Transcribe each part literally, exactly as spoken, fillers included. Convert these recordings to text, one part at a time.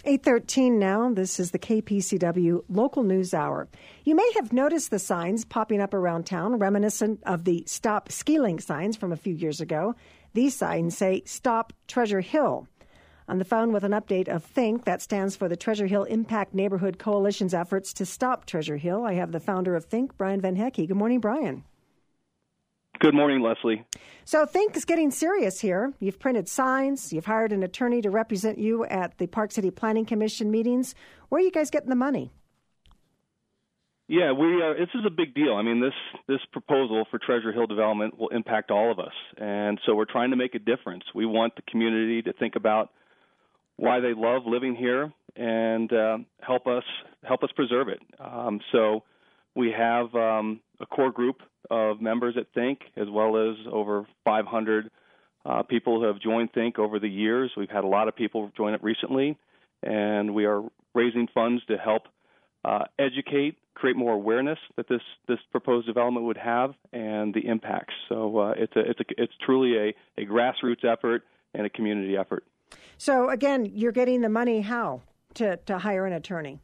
eight thirteen now. This is the K P C W Local News Hour. You may have noticed the signs popping up around town, reminiscent of the Stop Skeeling signs from a few years ago. These signs say, Stop Treasure Hill. On the phone with an update of THINK, that stands for the Treasure Hill Impact Neighborhood Coalition's efforts to stop Treasure Hill, I have the founder of THINK, Brian Van Hecke. Good morning, Brian. Good morning, Leslie. So THINK is getting serious here. You've printed signs. You've hired an attorney to represent you at the Park City Planning Commission meetings. Where are you guys getting the money? Yeah, we are. This is a big deal. I mean, this this proposal for Treasure Hill development will impact all of us, and so we're trying to make a difference. We want the community to think about why they love living here and uh, help us help us preserve it. Um, so we have um, a core group of members at THINK, as well as over five hundred uh, people who have joined THINK over the years. We've had a lot of people join it recently, and we are raising funds to help uh, educate, create more awareness that this, this proposed development would have and the impacts. So uh, it's a, it's a, it's truly a, a grassroots effort and a community effort. So again, you're getting the money how to, to hire an attorney?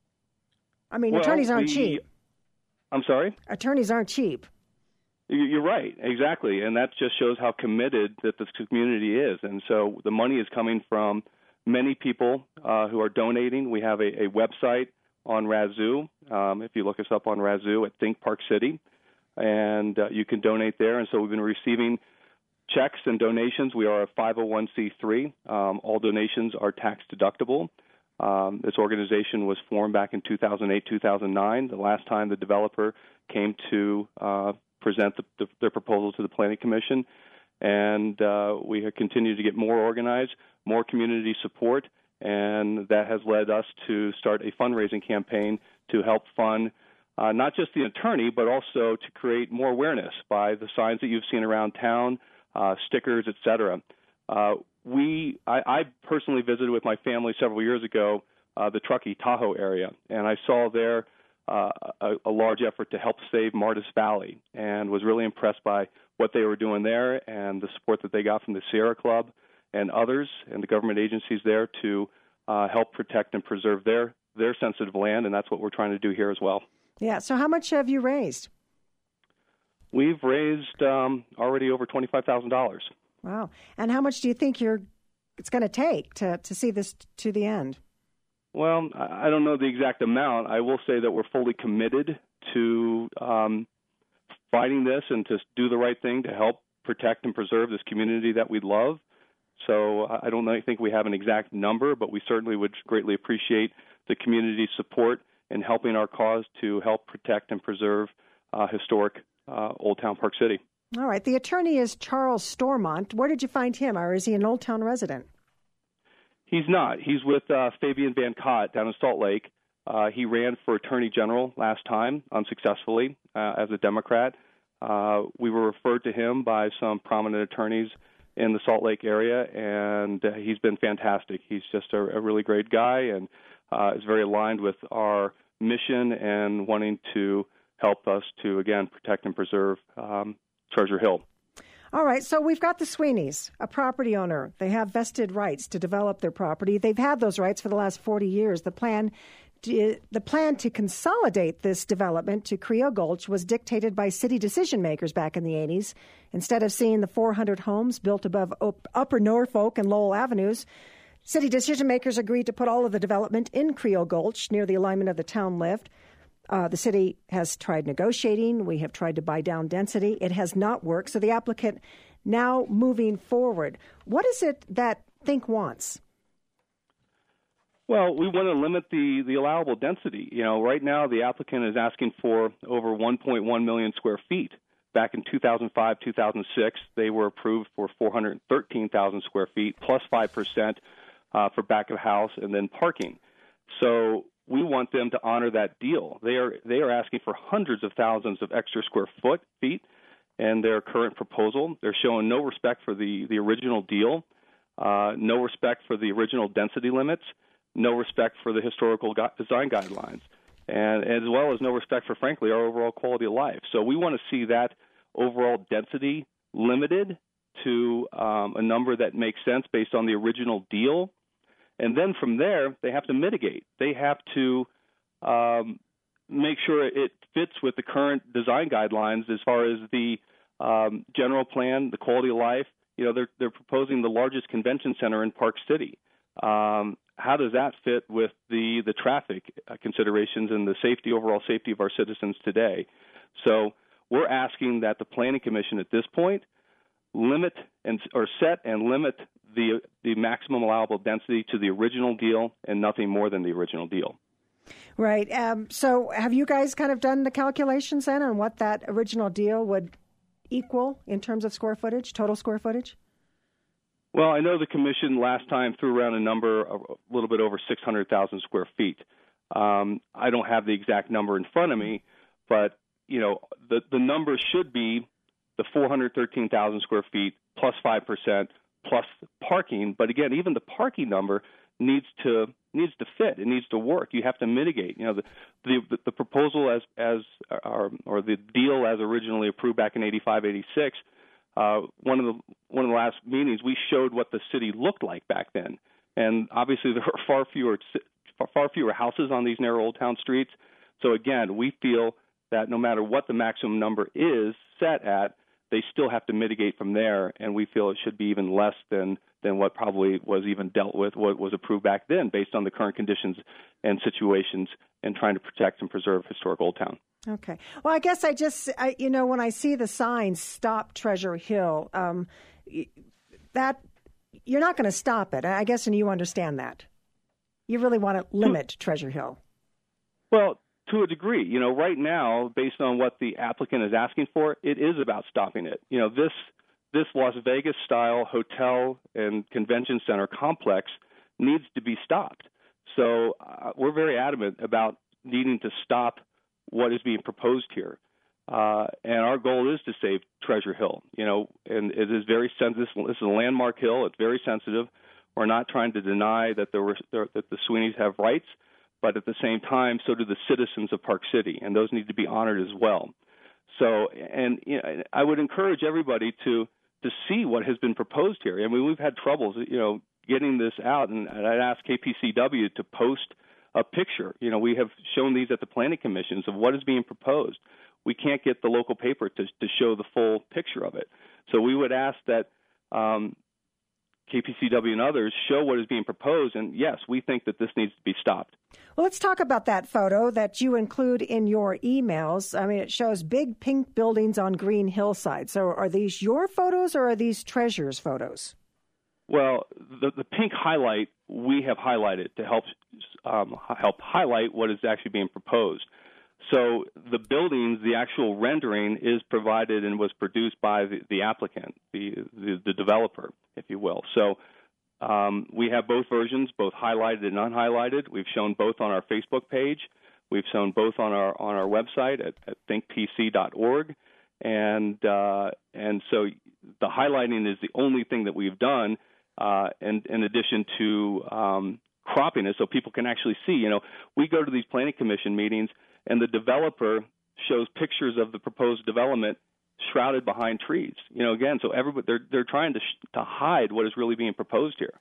I mean, well, attorneys aren't we, cheap. I'm sorry? Attorneys aren't cheap. You're right, exactly, and that just shows how committed that this community is. And so the money is coming from many people uh, who are donating. We have a, a website on Razoo. Um, if you look us up on Razoo at Think Park City, and uh, you can donate there. And so we've been receiving checks and donations. We are a five oh one c three. Um, all donations are tax deductible. Um, this organization was formed back in two thousand eight, two thousand nine, the last time the developer came to uh, present the, the, their proposal to the Planning Commission. And uh, we have continued to get more organized, more community support, and that has led us to start a fundraising campaign to help fund uh, not just the attorney, but also to create more awareness by the signs that you've seen around town, uh, stickers, et cetera. Uh, we, I, I personally visited with my family several years ago uh, the Truckee Tahoe area, and I saw there uh, a, a large effort to help save Martis Valley, and was really impressed by what they were doing there and the support that they got from the Sierra Club and others and the government agencies there to uh, help protect and preserve their, their sensitive land, and that's what we're trying to do here as well. Yeah, so how much have you raised? We've raised um, already over twenty-five thousand dollars. Wow. And how much do you think you're it's going to take to, to see this to the end? Well, I don't know the exact amount. I will say that we're fully committed to um, fighting this and to do the right thing to help protect and preserve this community that we love. So I don't think we have an exact number, but we certainly would greatly appreciate the community's support in helping our cause to help protect and preserve uh, historic uh, Old Town Park City. All right. The attorney is Charles Stormont. Where did you find him, or is he an Old Town resident? He's not. He's with uh, Fabian Van Cott down in Salt Lake. Uh, he ran for Attorney General last time, unsuccessfully, uh, as a Democrat. Uh, we were referred to him by some prominent attorneys in the Salt Lake area, and uh, he's been fantastic. He's just a, a really great guy and uh, is very aligned with our mission and wanting to help us to, again, protect and preserve um, Treasure Hill. All right, so we've got the Sweeneys, a property owner. They have vested rights to develop their property. They've had those rights for the last forty years. The plan to, the plan to consolidate this development to Creo Gulch was dictated by city decision makers back in the eighties. Instead of seeing the four hundred homes built above Upper Norfolk and Lowell Avenues, city decision makers agreed to put all of the development in Creo Gulch near the alignment of the town lift. Uh, the city has tried negotiating. We have tried to buy down density. It has not worked. So the applicant now moving forward. What is it that THINK wants? Well, we want to limit the, the allowable density. You know, right now the applicant is asking for over one point one million square feet. Back in two thousand five, two thousand six, they were approved for four hundred thirteen thousand square feet plus five percent uh, for back of house and then parking. So we want them to honor that deal. They are they are asking for hundreds of thousands of extra square foot feet in their current proposal. They're showing no respect for the, the original deal, uh, no respect for the original density limits, no respect for the historical gu- design guidelines, and as well as no respect for, frankly, our overall quality of life. So we want to see that overall density limited to um, a number that makes sense based on the original deal. And then from there, they have to mitigate. They have to um, make sure it fits with the current design guidelines as far as the um, general plan, the quality of life. You know, they're they're proposing the largest convention center in Park City. Um, how does that fit with the the traffic considerations and the safety, overall safety of our citizens today? So we're asking that the Planning Commission at this point limit and or set and limit the the maximum allowable density to the original deal and nothing more than the original deal. Right. Um, so have you guys kind of done the calculations then on what that original deal would equal in terms of square footage, total square footage? Well, I know the commission last time threw around a number a little bit over six hundred thousand square feet. Um, I don't have the exact number in front of me, but you know the the number should be the four hundred thirteen thousand square feet plus five percent plus parking. But again, even the parking number needs to needs to fit. It needs to work. You have to mitigate. You know, the the, the proposal as as or, or the deal as originally approved back in eighty-five, eighty-six. Uh, one of the one of the last meetings, we showed what the city looked like back then, and obviously there are far fewer far fewer houses on these narrow old town streets. So again, we feel that no matter what the maximum number is set at, they still have to mitigate from there, and we feel it should be even less than than what probably was even dealt with, what was approved back then, based on the current conditions and situations, and trying to protect and preserve historic Old Town. Okay. Well, I guess I just, I, you know, when I see the sign, Stop Treasure Hill, um, that, you're not going to stop it, I guess, and you understand that. You really want to limit Treasure Hill. Well, to a degree. You know, right now, based on what the applicant is asking for, it is about stopping it. You know, this this Las Vegas-style hotel and convention center complex needs to be stopped. So uh, we're very adamant about needing to stop what is being proposed here. Uh, and our goal is to save Treasure Hill. You know, and it is very sensitive. This is a landmark hill. It's very sensitive. We're not trying to deny that there were there, that the Sweeneys have rights, but at the same time, so do the citizens of Park City, and those need to be honored as well. So, and you know, I would encourage everybody to to see what has been proposed here. I mean, we've had troubles, you know, getting this out, and I'd ask K P C W to post a picture. You know, we have shown these at the planning commissions of what is being proposed. We can't get the local paper to to show the full picture of it. So we would ask that um, K P C W and others show what is being proposed, and yes, we think that this needs to be stopped. Well, let's talk about that photo that you include in your emails. I mean, it shows big pink buildings on green hillside. So are these your photos or are these Treasure's photos? Well, the, the pink highlight we have highlighted to help um, help highlight what is actually being proposed. So the buildings, the actual rendering is provided and was produced by the, the applicant, the, the the developer, if you will. So um, we have both versions, both highlighted and unhighlighted. We've shown both on our Facebook page. We've shown both on our on our website at, at think p c dot org. And uh, and so the highlighting is the only thing that we've done, uh, and in addition to um, cropping it so people can actually see. You know, we go to these planning commission meetings, and the developer shows pictures of the proposed development shrouded behind trees. You know, again, so everybody they're they're trying to sh- to hide what is really being proposed here.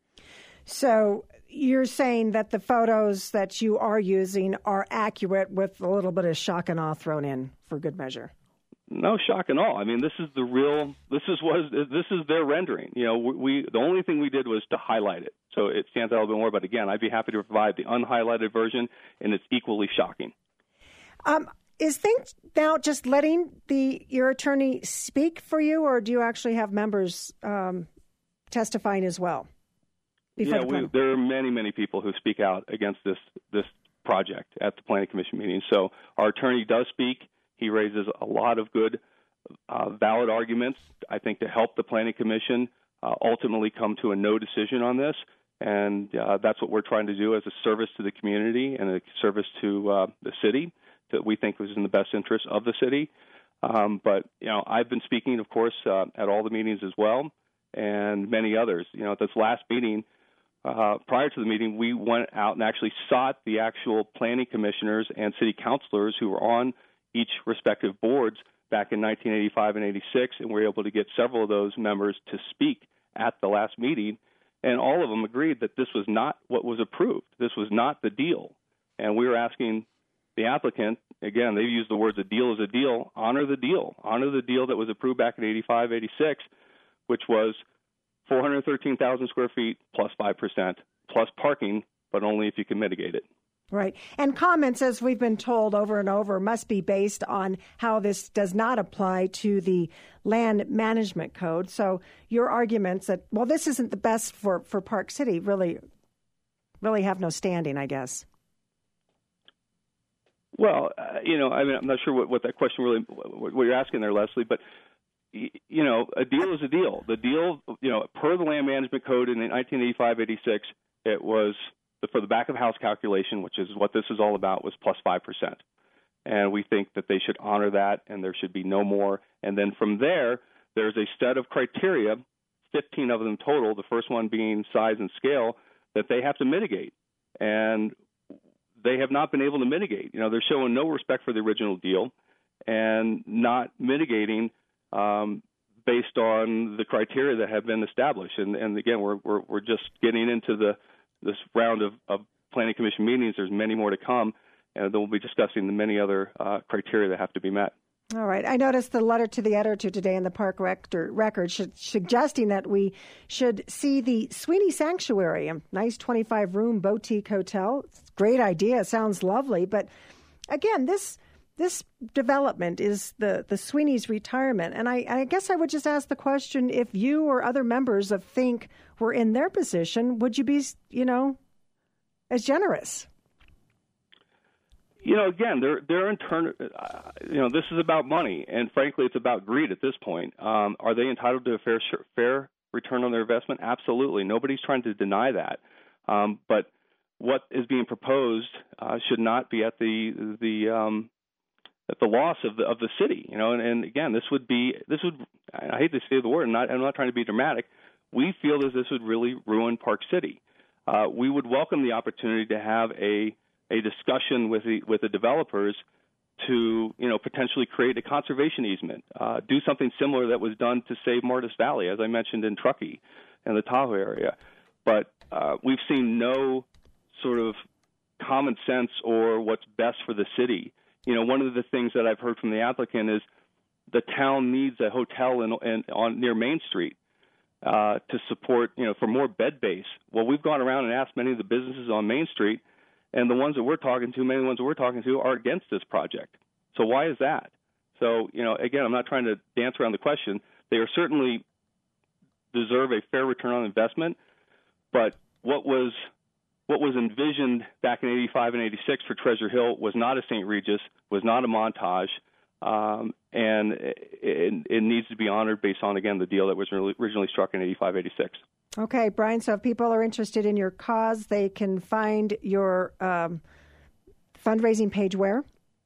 So you're saying that the photos that you are using are accurate with a little bit of shock and awe thrown in for good measure? No shock and awe. I mean, this is the real. This is what this is their rendering. You know, we the only thing we did was to highlight it, so it stands out a little bit more. But again, I'd be happy to provide the unhighlighted version, and it's equally shocking. Um, is things now just letting the your attorney speak for you, or do you actually have members um, testifying as well? Yeah, we, there are many, many people who speak out against this this project at the Planning Commission meeting. So our attorney does speak. He raises a lot of good, uh, valid arguments, I think, to help the Planning Commission uh, ultimately come to a no decision on this. And uh, that's what we're trying to do as a service to the community and a service to uh, the city that we think was in the best interest of the city. Um, but, you know, I've been speaking, of course, uh, at all the meetings as well, and many others. You know, at this last meeting, uh, prior to the meeting, we went out and actually sought the actual planning commissioners and city councilors who were on each respective boards back in nineteen eighty-five and eighty-six, and we were able to get several of those members to speak at the last meeting. And all of them agreed that this was not what was approved. This was not the deal. And we were asking the applicant, again, they've used the words a deal is a deal, honor the deal. Honor the deal that was approved back in eighty-five, eighty-six, which was four hundred thirteen thousand square feet plus five percent, plus parking, but only if you can mitigate it. Right. And comments, as we've been told over and over, must be based on how this does not apply to the land management code. So your arguments that, well, this isn't the best for, for Park City really, really have no standing, I guess. Well, uh, you know, I mean, I'm not sure what, what that question really, what, what you're asking there, Leslie, but, you know, a deal is a deal. The deal, you know, per the land management code in nineteen eighty-five, eighty-six, it was for the back of house calculation, which is what this is all about, was plus five percent. And we think that they should honor that, and there should be no more. And then from there, there's a set of criteria, fifteen of them total, the first one being size and scale, that they have to mitigate. And they have not been able to mitigate. You know, they're showing no respect for the original deal and not mitigating um, based on the criteria that have been established. And, and again, we're, we're we're just getting into the this round of, of planning commission meetings. There's many more to come, and then we'll be discussing the many other uh, criteria that have to be met. All right. I noticed the letter to the editor today in the Park Rector record should, suggesting that we should see the Sweeney Sanctuary, a nice twenty-five room boutique hotel. It's a great idea. It sounds lovely. But again, this this development is the, the Sweeney's retirement. And I, I guess I would just ask the question, if you or other members of Think were in their position, would you be, you know, as generous? You know, again, they're they're in turn. Uh, you know, this is about money, and frankly, it's about greed at this point. Um, are they entitled to a fair fair return on their investment? Absolutely. Nobody's trying to deny that. Um, but what is being proposed uh, should not be at the the um, at the loss of the of the city. You know, and, and again, this would be this would. I hate to say the word. I'm not, I'm not trying to be dramatic. We feel that this would really ruin Park City. Uh, we would welcome the opportunity to have a a discussion with the with the developers to, you know, potentially create a conservation easement, uh, do something similar that was done to save Martis Valley, as I mentioned in Truckee and the Tahoe area. But uh, we've seen no sort of common sense or what's best for the city. You know, one of the things that I've heard from the applicant is the town needs a hotel in, in on near Main Street uh, to support, you know, for more bed base. Well, we've gone around and asked many of the businesses on Main Street, and the ones that we're talking to, many of the ones that we're talking to, are against this project. So why is that? So, you know, again, I'm not trying to dance around the question. They are certainly deserve a fair return on investment, but what was what was envisioned back in eighty-five and eighty-six for Treasure Hill was not a Saint Regis, was not a Montage, um, and it, it needs to be honored based on, again, the deal that was originally struck in eighty-five, eighty-six. Okay, Brian, so if people are interested in your cause, they can find your um, fundraising page where?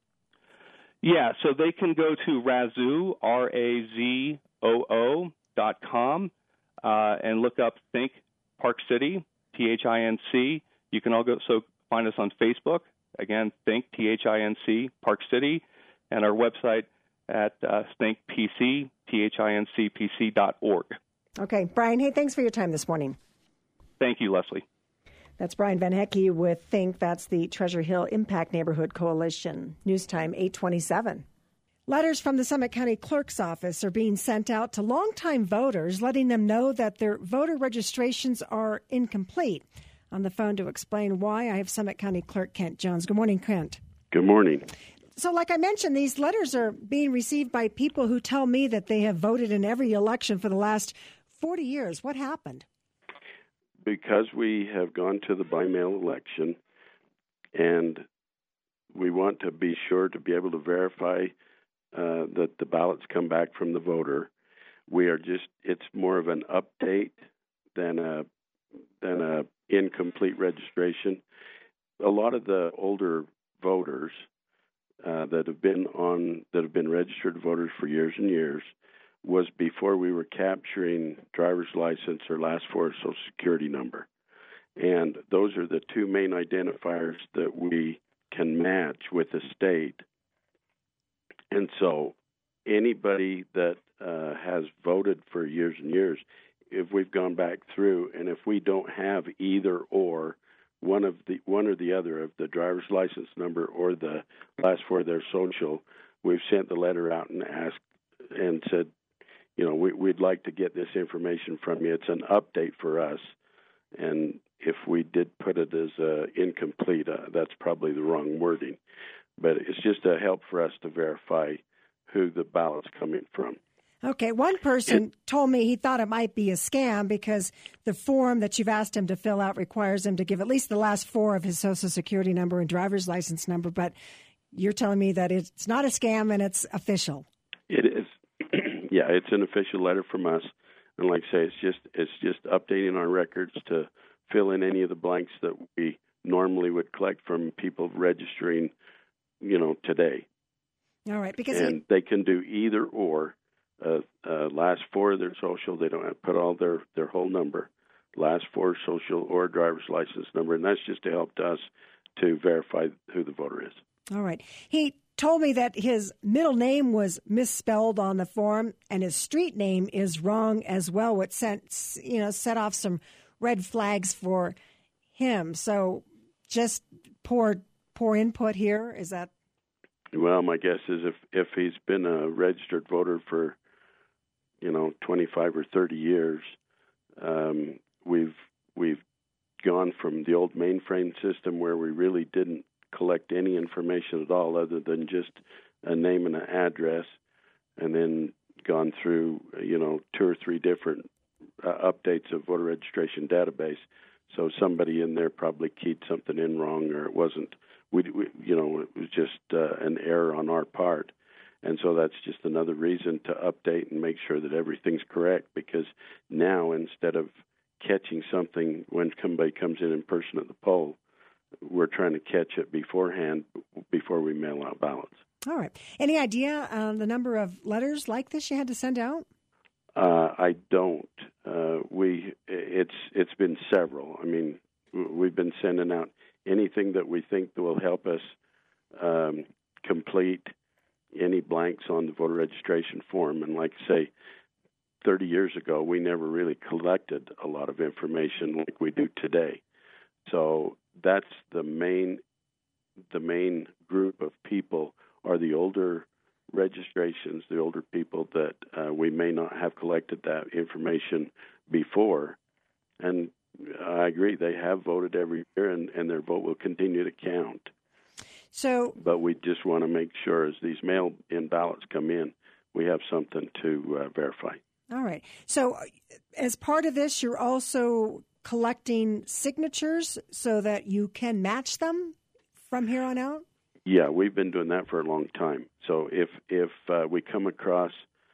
Yeah, so they can go to Razoo, R A Z O O dot com, uh, and look up Think Park City, T H I N C. You can also find us on Facebook, again, Think, T H I N C, Park City, and our website at uh, Think P C, T H I N C P C dot org. Okay, Brian, hey, thanks for your time this morning. Thank you, Leslie. That's Brian Van Hecke with Think. That's the Treasure Hill Impact Neighborhood Coalition. News time, eight twenty-seven. Letters from the Summit County Clerk's Office are being sent out to longtime voters, letting them know that their voter registrations are incomplete. On the phone to explain why, I have Summit County Clerk Kent Jones. Good morning, Kent. Good morning. So like I mentioned, these letters are being received by people who tell me that they have voted in every election for the last forty years. What happened? Because we have gone to the by-mail election, and we want to be sure to be able to verify uh, that the ballots come back from the voter. We are just, it's more of an update than a than a incomplete registration. A lot of the older voters uh, that have been on that have been registered voters for years and years was before we were capturing driver's license or last four Social Security number. And those are the two main identifiers that we can match with the state. And so anybody that uh, has voted for years and years if we've gone back through, and if we don't have either or one of the one or the other of the driver's license number or the last four of their social, we've sent the letter out and asked and said, you know, we, we'd like to get this information from you. It's an update for us, and if we did put it as uh, incomplete, uh, that's probably the wrong wording. But it's just a help for us to verify who the ballot's coming from. Okay, one person it, told me he thought it might be a scam because the form that you've asked him to fill out requires him to give at least the last four of his Social Security number and driver's license number, but you're telling me that it's not a scam and it's official. It is. Yeah, it's an official letter from us. And like I say, it's just it's just updating our records to fill in any of the blanks that we normally would collect from people registering, you know, today. All right, because and he... they can do either or. Uh, uh, last four of their social, they don't have to put all their, their whole number. Last four social or driver's license number, and that's just to help us to verify who the voter is. All right. He told me that his middle name was misspelled on the form, and his street name is wrong as well, which sent, you know, set off some red flags for him. So just poor poor input here. Is that? Well, my guess is if, if he's been a registered voter for, you know, twenty-five or thirty years, um, we've we've gone from the old mainframe system where we really didn't collect any information at all other than just a name and an address, and then gone through, you know, two or three different uh, updates of voter registration database. So somebody in there probably keyed something in wrong, or it wasn't. We, we you know, it was just uh, an error on our part. And so that's just another reason to update and make sure that everything's correct, because now instead of catching something when somebody comes in in person at the poll, we're trying to catch it beforehand before we mail out ballots. All right. Any idea on the number of letters like this you had to send out? Uh, I don't. Uh, we it's it's been several. I mean, we've been sending out anything that we think that will help us um, complete any blanks on the voter registration form. And like I say, thirty years ago, we never really collected a lot of information like we do today. So that's the main the main group of people are the older registrations, the older people that uh, we may not have collected that information before. And I agree, they have voted every year, and, and their vote will continue to count. So, but we just want to make sure as these mail-in ballots come in, we have something to uh, verify. All right. So as part of this, you're also collecting signatures so that you can match them from here on out? Yeah, we've been doing that for a long time. So if if uh, we come across,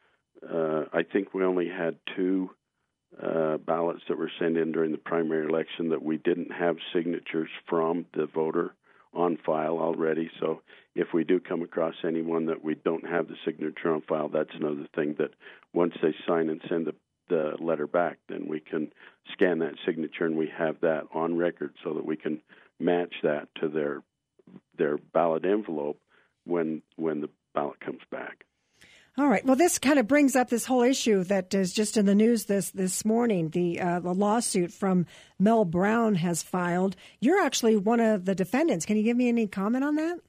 uh, I think we only had two uh, ballots that were sent in during the primary election that we didn't have signatures from the voter on file already. So if we do come across anyone that we don't have the signature on file, that's another thing that once they sign and send the, the letter back, then we can scan that signature and we have that on record so that we can match that to their their ballot envelope when when the ballot comes back. All right. Well, this kind of brings up this whole issue that is just in the news this this morning. The uh, the lawsuit from Mel Brown has filed. You're actually one of the defendants. Can you give me any comment on that?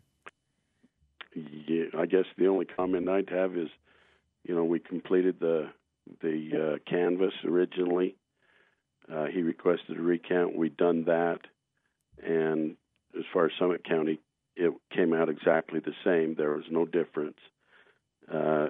Yeah, I guess the only comment I'd have is, you know, we completed the the uh, canvass originally. Uh, he requested a recount. We'd done that, and as far as Summit County, it came out exactly the same. There was no difference. Uh,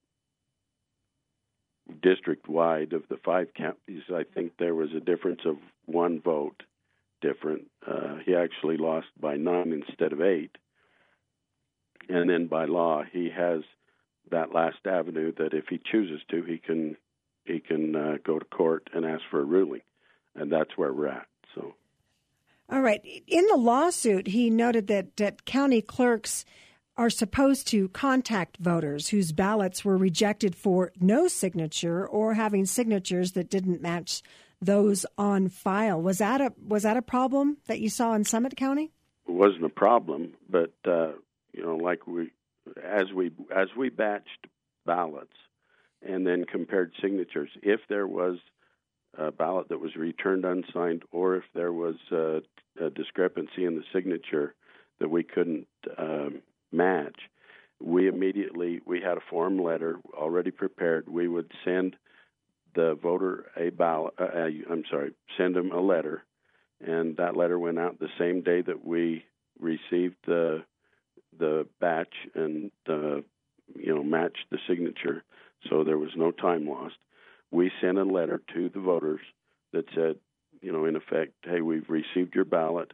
district-wide of the five counties, I think there was a difference of one vote different. Uh, he actually lost by nine instead of eight. And then by law, he has that last avenue that if he chooses to, he can he can uh, go to court and ask for a ruling. And that's where we're at. So. All right. In the lawsuit, he noted that, that county clerks are supposed to contact voters whose ballots were rejected for no signature or having signatures that didn't match those on file. Was that a was that a problem that you saw in Summit County? It wasn't a problem, but uh, you know, like we as we as we batched ballots and then compared signatures, if there was a ballot that was returned unsigned, or if there was a, a discrepancy in the signature that we couldn't um, match, we immediately, we had a form letter already prepared. We would send the voter a ballot, uh, uh, I'm sorry, send them a letter, and that letter went out the same day that we received the the batch and uh, you know matched the signature, so there was no time lost. We sent a letter to the voters that said, you know, in effect, hey, we've received your ballot.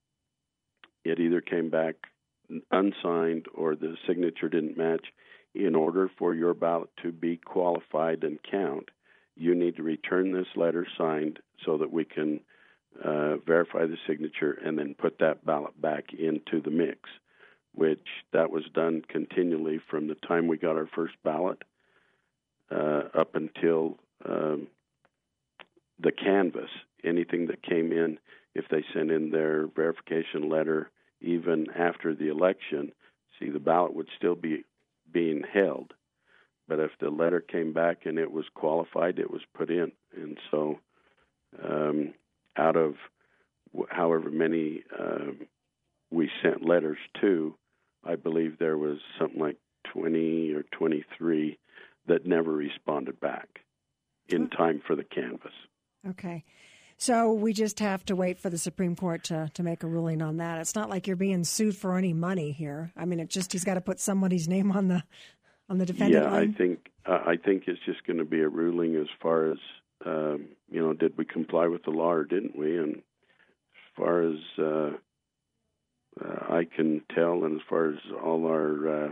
It either came back unsigned or the signature didn't match. In order for your ballot to be qualified and count, you need to return this letter signed so that we can uh, verify the signature and then put that ballot back into the mix, which that was done continually from the time we got our first ballot uh, up until um, the canvass. Anything that came in, if they sent in their verification letter even after the election, see, the ballot would still be being held. But if the letter came back and it was qualified, it was put in. And so um, out of however many uh, we sent letters to, I believe there was something like twenty or twenty-three that never responded back in time for the canvass. Okay. So we just have to wait for the Supreme Court to, to make a ruling on that. It's not like you're being sued for any money here. I mean, it just he's got to put somebody's name on the on the defendant yeah, line. I think uh, I think it's just going to be a ruling as far as um, you know, did we comply with the law or didn't we? And as far as uh, uh, I can tell, and as far as all our uh,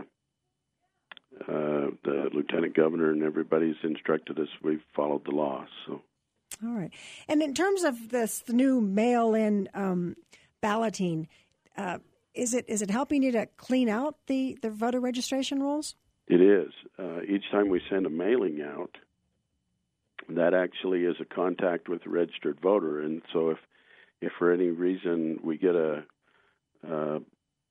uh, the lieutenant governor and everybody's instructed us, we've followed the law. So. All right. And in terms of this the new mail-in um, balloting, uh, is it is it helping you to clean out the, the voter registration rolls? It is. Uh, each time we send a mailing out, that actually is a contact with the registered voter. And so if, if for any reason we get a uh,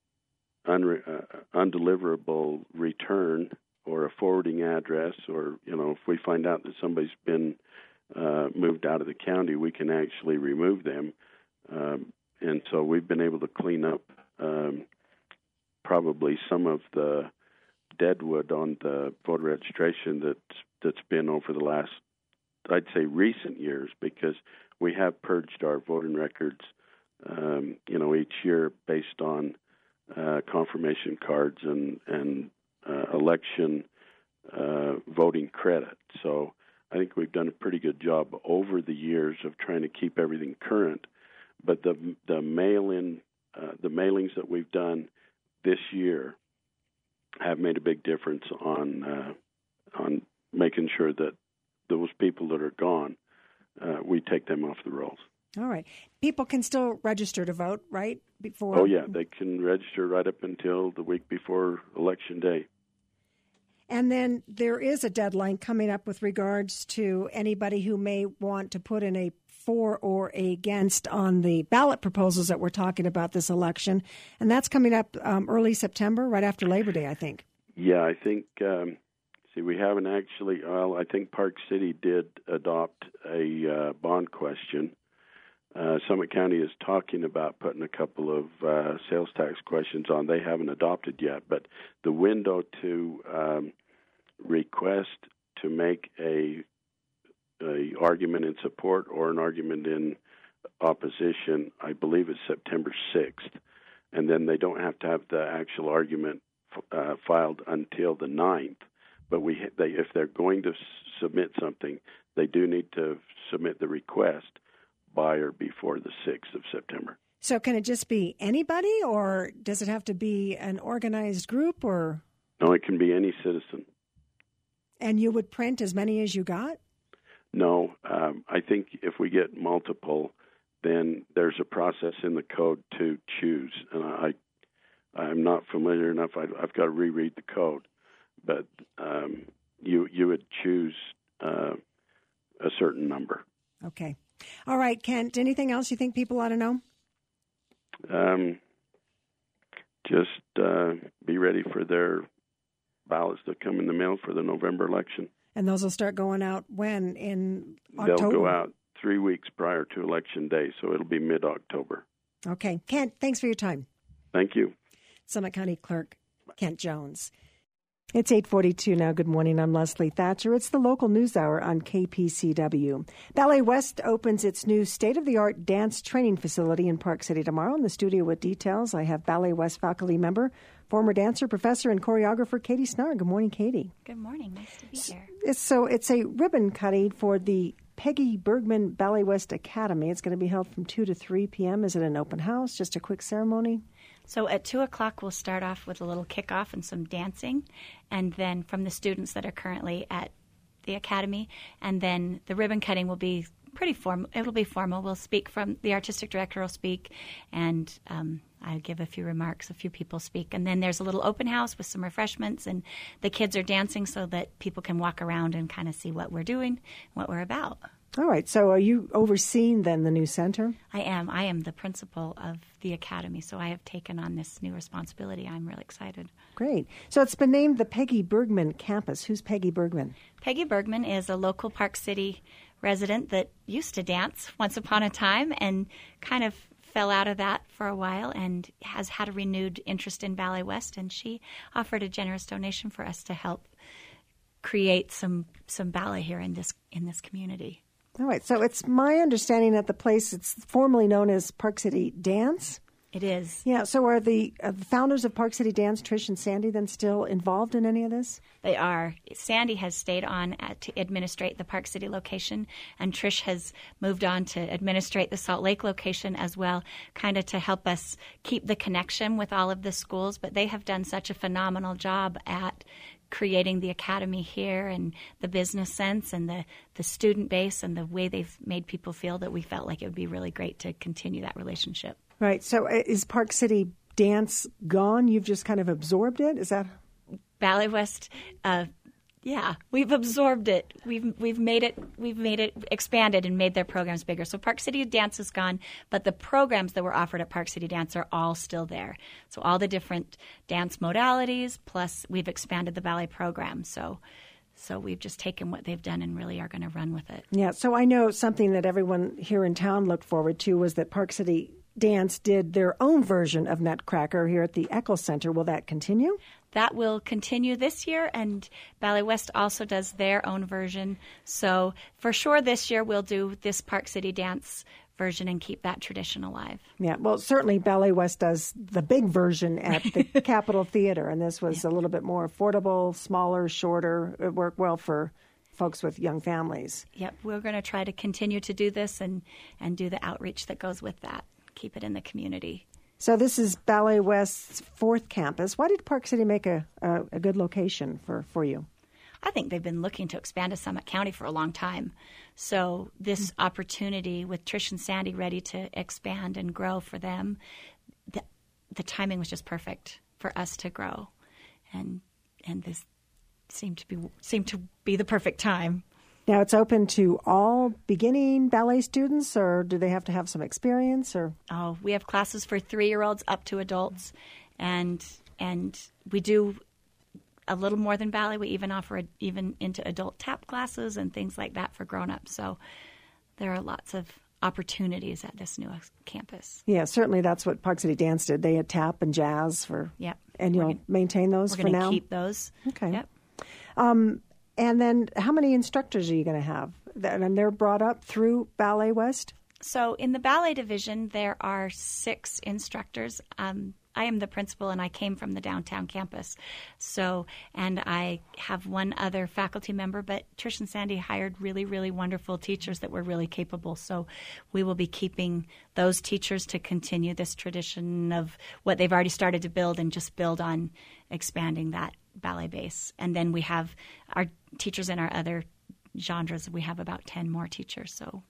unre- uh, undeliverable return or a forwarding address, or, you know, if we find out that somebody's been Uh, moved out of the county, we can actually remove them. Um, and so we've been able to clean up um, probably some of the deadwood on the voter registration that's, that's been over the last, I'd say, recent years, because we have purged our voting records, um, you know, each year based on uh, confirmation cards and, and uh, election uh, voting credit. So I think we've done a pretty good job over the years of trying to keep everything current. But the the mail-in, uh, the mailings that we've done this year have made a big difference on uh, on making sure that those people that are gone, uh, we take them off the rolls. All right. People can still register to vote, right? Before. Oh yeah, they can register right up until the week before Election Day. And then there is a deadline coming up with regards to anybody who may want to put in a for or against on the ballot proposals that we're talking about this election. And that's coming up um, early September, right after Labor Day, I think. Yeah, I think, um, see, we haven't actually, well, I think Park City did adopt a uh, bond question. Uh, Summit County is talking about putting a couple of uh, sales tax questions on. They haven't adopted yet, but the window to um, request to make a, a argument in support or an argument in opposition, I believe, is September sixth, and then they don't have to have the actual argument uh, filed until the ninth. But we, they, if they're going to submit something, they do need to submit the request by or before the sixth of September. So can it just be anybody, or does it have to be an organized group? Or No, it can be any citizen. And you would print as many as you got? No, um, I think if we get multiple, then there's a process in the code to choose. And I, I'm not familiar enough. I, I've got to reread the code. But um, you you would choose uh, a certain number. Okay. All right, Kent, anything else you think people ought to know? Um, just uh, be ready for their ballots that come in the mail for the November election. And those will start going out when? In October? They'll go out three weeks prior to Election Day, so it'll be mid-October. Okay. Kent, thanks for your time. Thank you. Summit County Clerk Kent Jones. It's eight forty-two now. Good morning. I'm Leslie Thatcher. It's the local news hour on K P C W. Ballet West opens its new state-of-the-art dance training facility in Park City tomorrow. In the studio with details, I have Ballet West faculty member, former dancer, professor, and choreographer Katie Snarr. Good morning, Katie. Good morning. Nice to be here. It's, so it's a ribbon cutting for the Peggy Bergman Ballet West Academy. It's going to be held from two to three p.m. Is it an open house, just a quick ceremony? So at two o'clock, we'll start off with a little kickoff and some dancing, and then from the students that are currently at the academy, and then the ribbon cutting will be pretty formal. It'll be formal. We'll speak from, the artistic director will speak, and um, I'll give a few remarks, a few people speak. And then there's a little open house with some refreshments, and the kids are dancing so that people can walk around and kind of see what we're doing, what we're about. All right. So are you overseeing then the new center? I am. I am the principal of the academy, so I have taken on this new responsibility. I'm really excited. Great. So it's been named the Peggy Bergman Campus. Who's Peggy Bergman? Peggy Bergman is a local Park City resident that used to dance once upon a time and kind of fell out of that for a while and has had a renewed interest in Ballet West, and she offered a generous donation for us to help create some some ballet here in this in this community. All right. So it's my understanding that the place, it's formerly known as Park City Dance. It is. Yeah. So are the, uh, the founders of Park City Dance, Trish and Sandy, then still involved in any of this? They are. Sandy has stayed on at, to administrate the Park City location, and Trish has moved on to administrate the Salt Lake location as well, kind of to help us keep the connection with all of the schools. But they have done such a phenomenal job at creating the academy here and the business sense and the, the student base and the way they've made people feel that we felt like it would be really great to continue that relationship. Right. So uh, is Park City Dance gone? You've just kind of absorbed it? Is that? Ballet West, uh, yeah, we've absorbed it. We've we've made it we've made it expanded and made their programs bigger. So Park City Dance is gone, but the programs that were offered at Park City Dance are all still there. So all the different dance modalities, plus we've expanded the ballet program. So so we've just taken what they've done and really are going to run with it. Yeah. So I know something that everyone here in town looked forward to was that Park City Dance did their own version of Nutcracker here at the Eccles Center. Will that continue? That will continue this year, and Ballet West also does their own version. So for sure this year we'll do this Park City Dance version and keep that tradition alive. Yeah, well, certainly Ballet West does the big version at the Capitol Theater, and this was yeah. a little bit more affordable, smaller, shorter. It worked well for folks with young families. Yep, we're going to try to continue to do this and, and do the outreach that goes with that, keep it in the community. So this is Ballet West's fourth campus. Why did Park City make a, a, a good location for, for you? I think they've been looking to expand to Summit County for a long time. So this mm-hmm. opportunity with Trish and Sandy ready to expand and grow for them, the, the timing was just perfect for us to grow. And and this seemed to be seemed to be the perfect time. Now, it's open to all beginning ballet students, or do they have to have some experience? Or oh, we have classes for three-year-olds up to adults, and and we do a little more than ballet. We even offer a, even into adult tap classes and things like that for grown-ups. So there are lots of opportunities at this new campus. Yeah, certainly that's what Park City Dance did. They had tap and jazz for. Yep. And you'll gonna, maintain those for now? We're going to keep those. Okay. Yep. Um, And then how many instructors are you going to have? And they're brought up through Ballet West? So in the ballet division, there are six instructors. Um, I am the principal, and I came from the downtown campus. So, and I have one other faculty member, but Trish and Sandy hired really, really wonderful teachers that were really capable. So we will be keeping those teachers to continue this tradition of what they've already started to build and just build on expanding that ballet base. And then we have our teachers in our other genres. We have about ten more teachers. So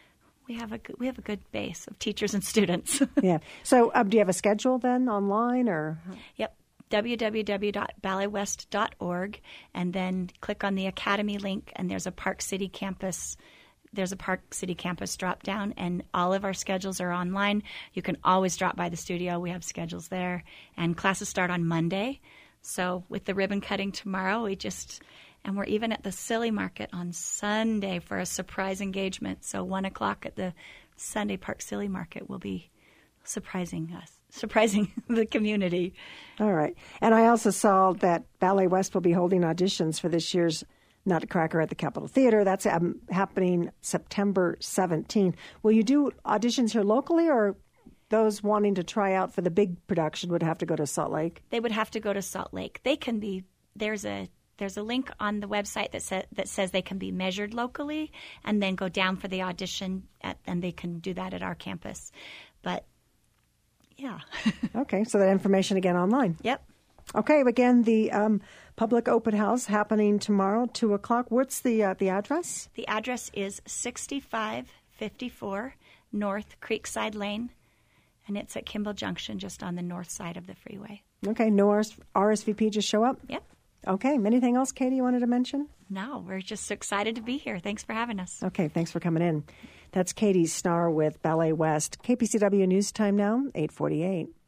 we have a good, we have a good base of teachers and students. Yeah. So um, do you have a schedule then online or? Yep. w w w dot ballet west dot org, and then click on the Academy link, and there's a Park City campus. There's a Park City campus drop down, and all of our schedules are online. You can always drop by the studio. We have schedules there, and classes start on Monday. So with the ribbon cutting tomorrow, we just And we're even at the Silly Market on Sunday for a surprise engagement. So one o'clock at the Sunday Park Silly Market will be surprising us, surprising the community. All right. And I also saw that Ballet West will be holding auditions for this year's Nutcracker at the Capitol Theater. That's um, happening September seventeenth. Will you do auditions here locally, or those wanting to try out for the big production would have to go to Salt Lake? They would have to go to Salt Lake. They can be, there's a there's a link on the website that, sa- that says they can be measured locally and then go down for the audition, at, and they can do that at our campus. But, yeah. Okay, so that information again online. Yep. Okay, again, the um, public open house happening tomorrow, two o'clock. What's the uh, the address? The address is sixty-five fifty-four North Creekside Lane, and it's at Kimball Junction, just on the north side of the freeway. Okay, no R S V P, just show up? Yep. Okay, anything else, Katie, you wanted to mention? No, we're just excited to be here. Thanks for having us. Okay, thanks for coming in. That's Katie Starr with Ballet West. K P C W News Time now, eight forty-eight.